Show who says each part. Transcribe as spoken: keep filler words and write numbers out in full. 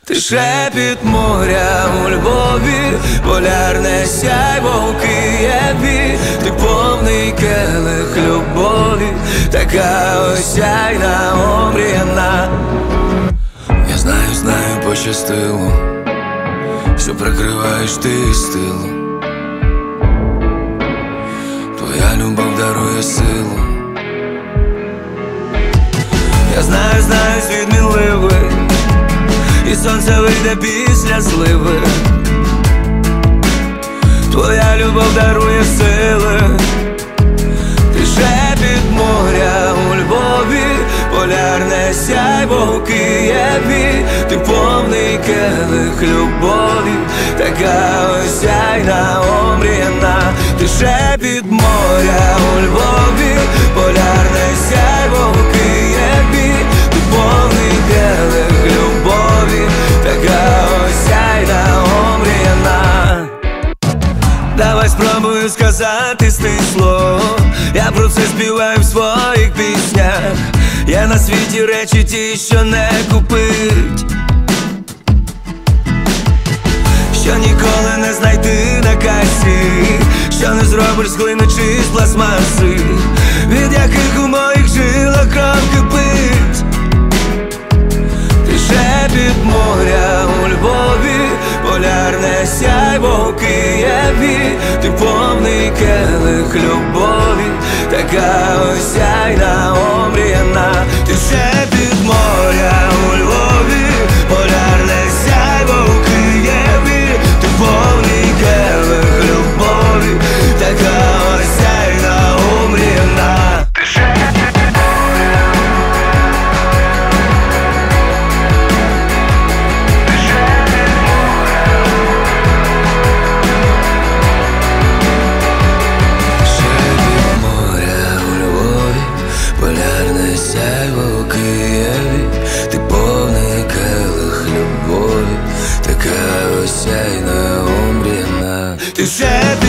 Speaker 1: Ти шепіт моря у Львові, полярне сяйво у Києві. Ти повний келих любові, така осяйна, омріяна. Я знаю, знаю, пощастило, що прикриваєш ти стилу. Твоя любов дарує силу. Я знаю, знаю, світ мінливий, і сонце вийде після зливи. Твоя любов дарує сили. Ти шепіт моря у Львові, полярне сяйво у Києві. Ти повний келих любові, така осяйна, омріяна. Ти шепіт моря у Львові, полярне сяйво у Києві. Ти повний келих любові, така осяйна, омріяна. Давай спробую сказати стисло, я про це співаю в своїх піснях. Є на світі речі ті, що не купить, що ніколи не знайти на касі, що не зробиш з глини чи з пластмаси, від яких у моїх жилах кров кипить. Ти шепіт моря у Львові, полярне сяйво у Києві. Ти повний келих любові, така осяйна, омріяна. Ти шепіт моря у Львові, полярне сяйво у Києві. Ти повний келих любові, така осяйна, омріяна. Ти шепіт моря, ти шепіт моря, шепіт моря у Львові, полярне сяйво у Києві. Ти повний келих любові, така осяйна, омріяна. Ти шепіт